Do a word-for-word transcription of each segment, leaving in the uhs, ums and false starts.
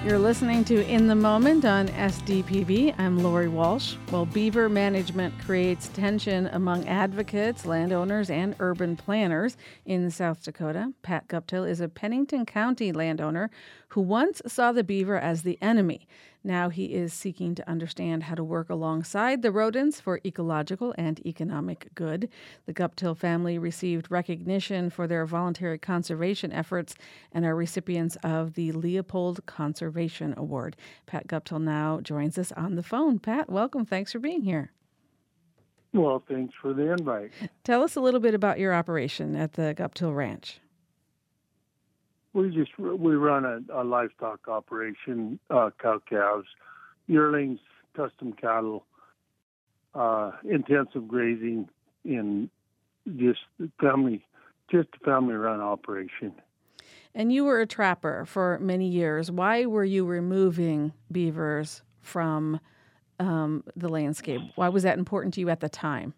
You're listening to In the Moment on S D P B. I'm Lori Walsh. Well, beaver management creates tension among advocates, landowners, and urban planners in South Dakota. Pat Guptill is a Pennington County landowner who once saw the beaver as the enemy. Now he is seeking to understand how to work alongside the rodents for ecological and economic good. The Guptill family received recognition for their voluntary conservation efforts and are recipients of the Leopold Conservation Award. Pat Guptill now joins us on the phone. Pat, welcome. Thanks for being here. Well, thanks for the invite. Tell us a little bit about your operation at the Guptill Ranch. We just we run a, a livestock operation, uh, cow calves, yearlings, custom cattle, uh, intensive grazing, in just family, just a family-run operation. And you were a trapper for many years. Why were you removing beavers from um, the landscape? Why was that important to you at the time?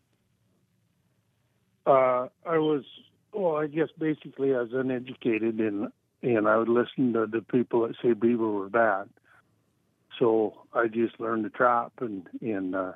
Uh, I was, well, I guess basically I was uneducated, and and I would listen to the people that say beaver were bad. So I just learned to trap, and and uh,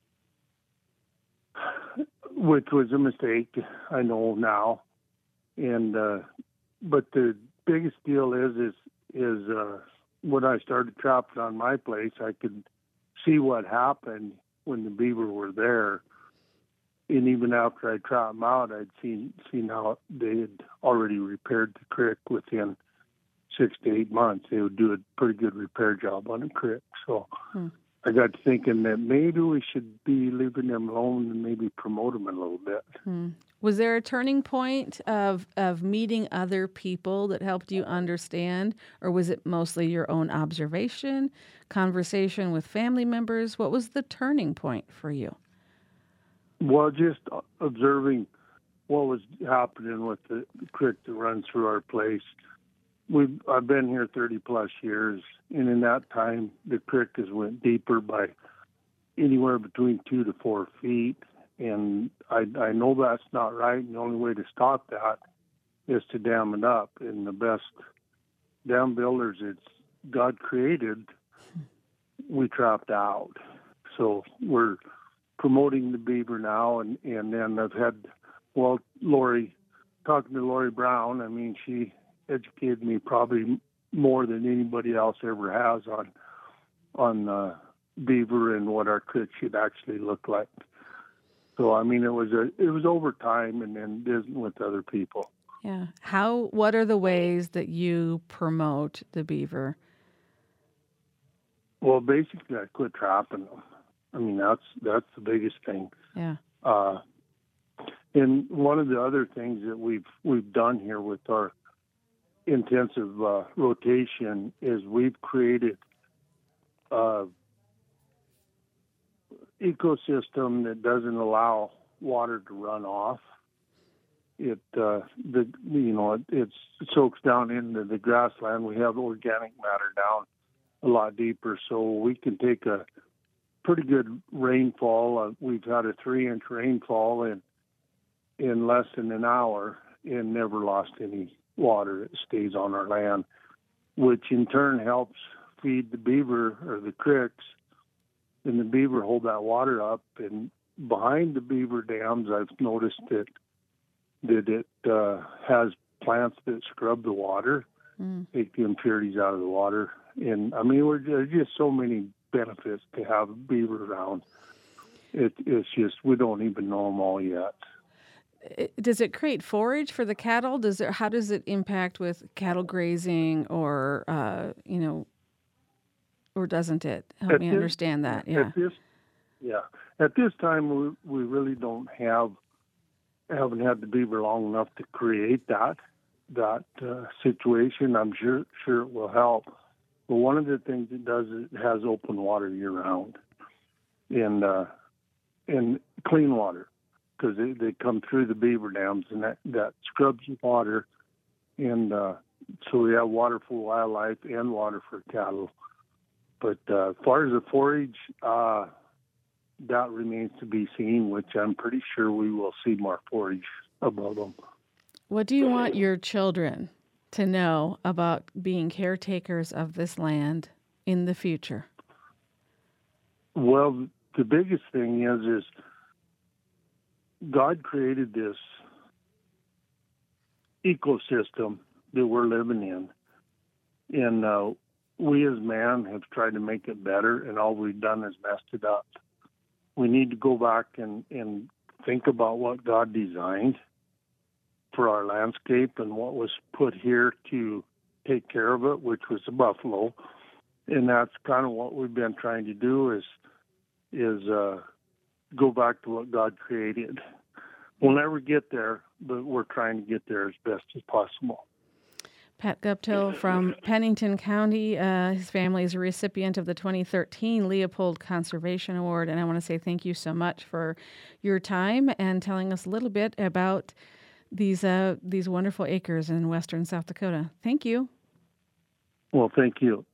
which was a mistake, I know now. And uh, but the biggest deal is is is uh, when I started trapping on my place, I could see what happened when the beaver were there. And even after I trapped them out, I'd seen seen how they had already repaired the creek within six to eight months. They would do a pretty good repair job on the creek. So hmm. I got to thinking that maybe we should be leaving them alone and maybe promote them a little bit. Hmm. Was there a turning point of of meeting other people that helped you understand, or was it mostly your own observation, conversation with family members? What was the turning point for you? Well, just observing what was happening with the creek that runs through our place. We've I've been here thirty plus years, and in that time, the creek has went deeper by anywhere between two to four feet. And I, I know that's not right, and the only way to stop that is to dam it up. And the best dam builders it's God created, we trapped out. So we're promoting the beaver now, and, and then I've had, well, Lori, talking to Lori Brown, I mean, she educated me probably more than anybody else ever has on on uh, beaver and what our creek should actually look like. So I mean, it was a it was over time, and then visiting with other people. Yeah. How? What are the ways that you promote the beaver? Well, basically, I quit trapping them. I mean, that's that's the biggest thing. Yeah. Uh, and one of the other things that we've we've done here with our intensive uh, rotation is we've created an ecosystem that doesn't allow water to run off. It uh, the you know it, it soaks down into the grassland. We have organic matter down a lot deeper, so we can take a pretty good rainfall. Uh, we've had a three-inch rainfall in in less than an hour and never lost any water. It stays on our land, which in turn helps feed the beaver or the creeks, and the beaver hold that water up. And behind the beaver dams, I've noticed that that it uh, has plants that scrub the water, mm. take the impurities out of the water. And I mean, we're, there's just so many benefits to have beaver around. It, it's just, we don't even know them all yet. Does it create forage for the cattle? Does it, how does it impact with cattle grazing, or, uh, you know, or doesn't it? Help at me this, understand that. Yeah. At this, yeah. At this time, we, we really don't have, haven't had the beaver long enough to create that, that uh, situation. I'm sure, sure it will help. But one of the things it does is it has open water year round, and uh, and clean water, because they, they come through the beaver dams, and that, that scrubs the water, and uh, so we have water for wildlife and water for cattle. But uh, as far as the forage, uh, that remains to be seen, which I'm pretty sure we will see more forage above them. What do you want your children to know about being caretakers of this land in the future? Well, the biggest thing is, is God created this ecosystem that we're living in. And uh, we as man have tried to make it better, and all we've done is messed it up. We need to go back and, and think about what God designed for our landscape and what was put here to take care of it, which was the buffalo. And that's kind of what we've been trying to do is is uh, go back to what God created. We'll never get there, but we're trying to get there as best as possible. Pat Guptill from Pennington County. Uh, his family is a recipient of the twenty thirteen Leopold Conservation Award, and I want to say thank you so much for your time and telling us a little bit about these uh, these wonderful acres in western South Dakota. Thank you. Well, thank you.